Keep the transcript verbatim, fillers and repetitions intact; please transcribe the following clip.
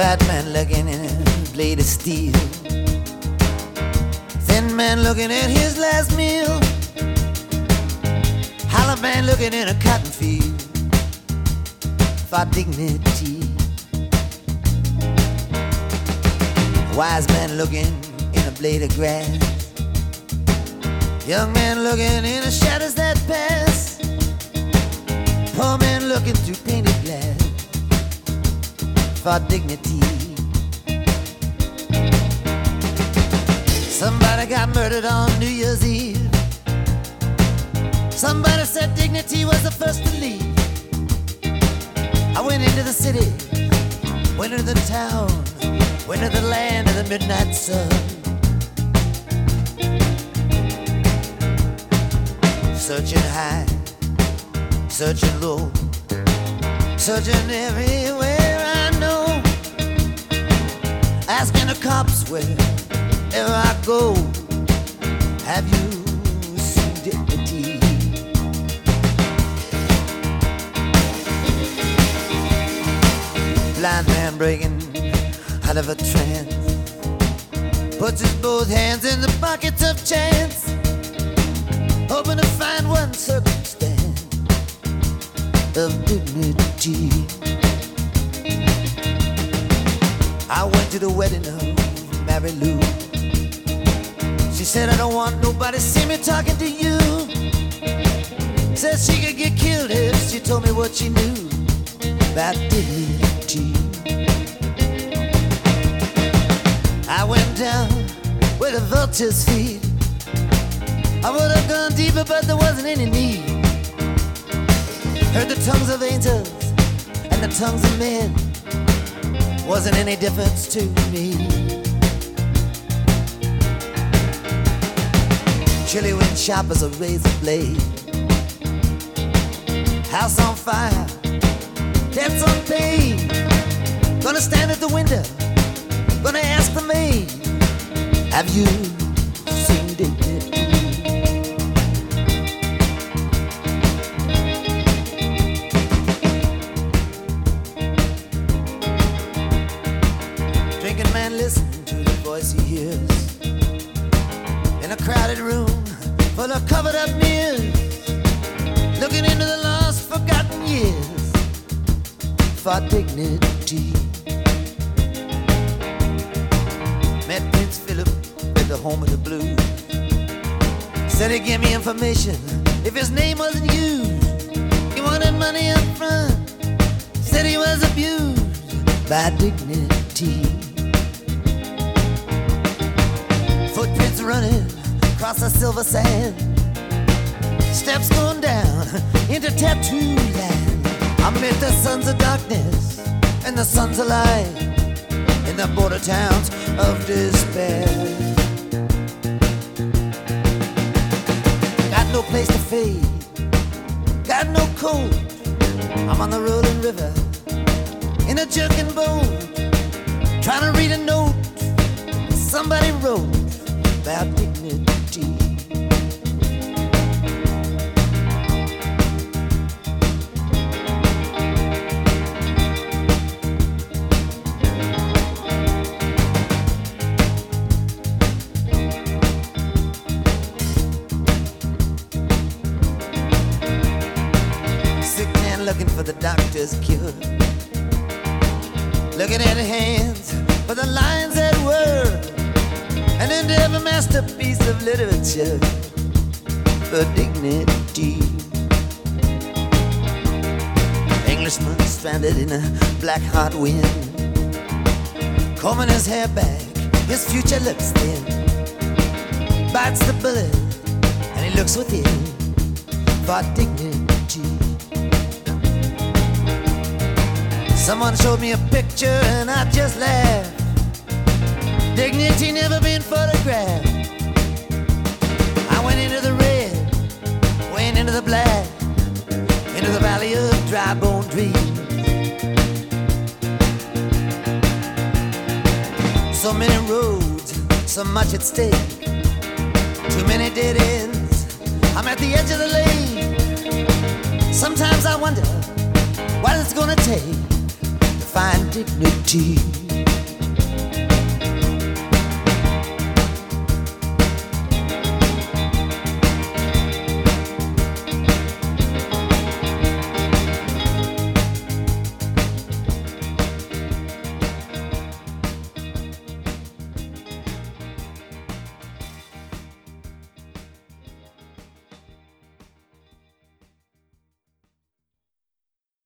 Fat man looking in a blade of steel. Thin man looking at his last meal. Hollow man looking in a cotton field for dignity. Wise man looking in a blade of grass. Young man looking in the shadows that pass. Poor man looking through painted glass for dignity. Somebody got murdered on New Year's Eve. Somebody said dignity was the first to leave. I went into the city, went into the town, went to the land of the midnight sun. Searching high, searching low, searching everywhere I know, asking the cops wherever I go, have you seen dignity? Blind man breaking out of a trance, puts his both hands in the pockets of chance, hoping to find one circumstance of dignity. I went to the wedding of Mary Lou. She said, I don't want nobody see me talking to you. Said she could get killed if she told me what she knew about dignity. I went down where the vultures feed. I would have gone deeper, but there wasn't any need. Heard the tongues of angels and the tongues of men. Wasn't any difference to me. Chilly wind sharp as a razor blade. House on fire, debts unpaid. Gonna stand at the window, gonna ask the maid, have you seen dignity? Drinking man, listen to the voice he hears in a crowded room full of covered up mirrors, looking into the lost, forgotten years for dignity. Met Prince Philip at the home of the blues. Said he'd give me information if his name wasn't used. He wanted money up front. Said he was abused by dignity. Footprints running across the silver sand, steps going down into tattoo land. I met the sons of darkness and the sons of light in the border towns of despair. Got no place to fade, got no coat. I'm on the rolling river in a jerking boat, trying to read a note somebody wrote about dignity. Looking for the doctor's cure, looking at hands for the lines that were, and into every masterpiece of literature for dignity. Englishman stranded in a black hot wind, combing his hair back, his future looks thin, bites the bullet and he looks within for dignity. Someone showed me a picture and I just laughed. Dignity never been photographed. I went into the red, went into the black, into the valley of dry bone dreams. So many roads, so much at stake, too many dead ends. I'm at the edge of the lane. Sometimes I wonder what it's gonna take to find dignity.